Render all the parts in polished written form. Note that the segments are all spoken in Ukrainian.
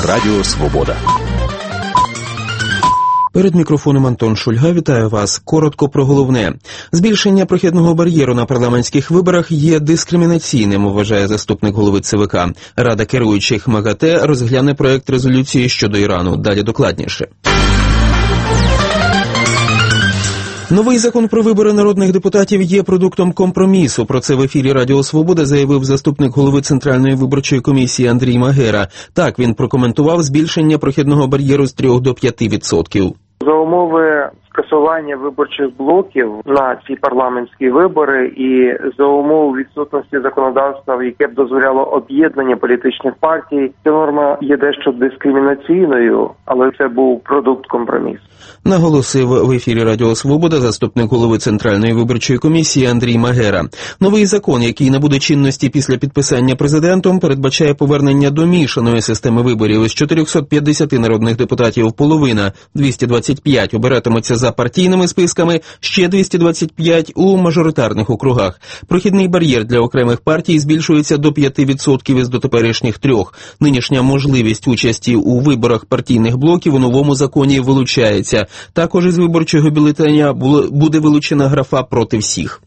Радіо Свобода. Перед мікрофоном Антон Шульга. Вітаю вас. Коротко про головне. Збільшення прохідного бар'єру на парламентських виборах є дискримінаційним, вважає заступник голови ЦВК. Рада керуючих МАГАТЕ розгляне проект резолюції щодо Ірану. Далі докладніше. Новий закон про вибори народних депутатів є продуктом компромісу. Про це в ефірі Радіо Свобода заявив заступник голови Центральної виборчої комісії Андрій Магера. Так він прокоментував збільшення прохідного бар'єру з 3 до 5%. За умови скасування виборчих блоків на ці парламентські вибори і за умов відсутності законодавства, яке б дозволяло об'єднання політичних партій, ця норма є дещо дискримінаційною, але це був продукт компромісу. Наголосив в ефірі Радіо Свобода заступник голови Центральної виборчої комісії Андрій Магера. Новий закон, який набуде чинності після підписання президентом, передбачає повернення до мішаної системи виборів. Із 450 народних депутатів половина, 225, обиратимуться за партійними списками, ще 225 у мажоритарних округах. Прохідний бар'єр для окремих партій збільшується до 5% із дотеперішніх 3%. Нинішня можливість участі у виборах партійних блоків у новому законі вилучається. Також із виборчого бюлетеня буде вилучена графа «проти всіх».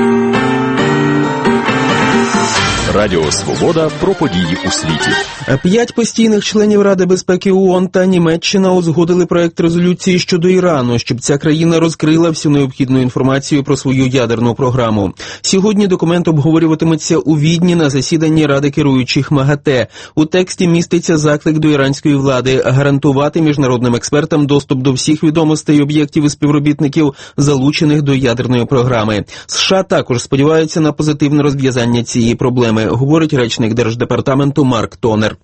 Радіо Свобода про події у світі. 5 постійних членів Ради безпеки ООН та Німеччина узгодили проект резолюції щодо Ірану, щоб ця країна розкрила всю необхідну інформацію про свою ядерну програму. Сьогодні документ обговорюватиметься у Відні на засіданні Ради керуючих МАГАТЕ. У тексті міститься заклик до іранської влади гарантувати міжнародним експертам доступ до всіх відомостей, об'єктів і співробітників, залучених до ядерної програми. США також сподіваються на позитивне розв'язання цієї проблеми, говорить речник Держдепартаменту Марк Тонер.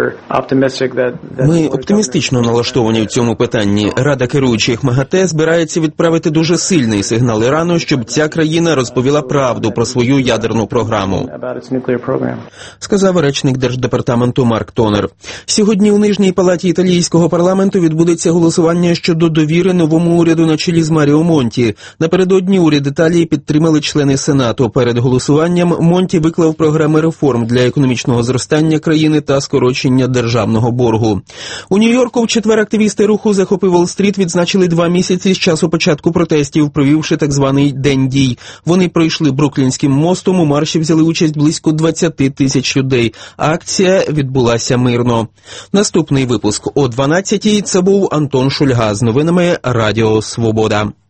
Ми оптимістично налаштовані в цьому питанні. Рада керуючих МАГАТЕ збирається відправити дуже сильний сигнал Ірану, щоб ця країна розповіла правду про свою ядерну програму, сказав речник Держдепартаменту Марк Тонер. Сьогодні у Нижній палаті італійського парламенту відбудеться голосування щодо довіри новому уряду на чолі з Маріо Монті. Напередодні уряд Італії підтримали члени Сенату. Перед голосуванням Монті виклав програми реформ для економічного зростання країни та скорочення державного боргу. У Нью-Йорку в четвер активісти руху «Захопи Уолл-стріт» відзначили 2 місяці з часу початку протестів, провівши так званий День дій. Вони пройшли Бруклінським мостом, у марші взяли участь близько 20 тисяч людей. Акція відбулася мирно. Наступний випуск о 12-й. Це був Антон Шульга з новинами Радіо Свобода.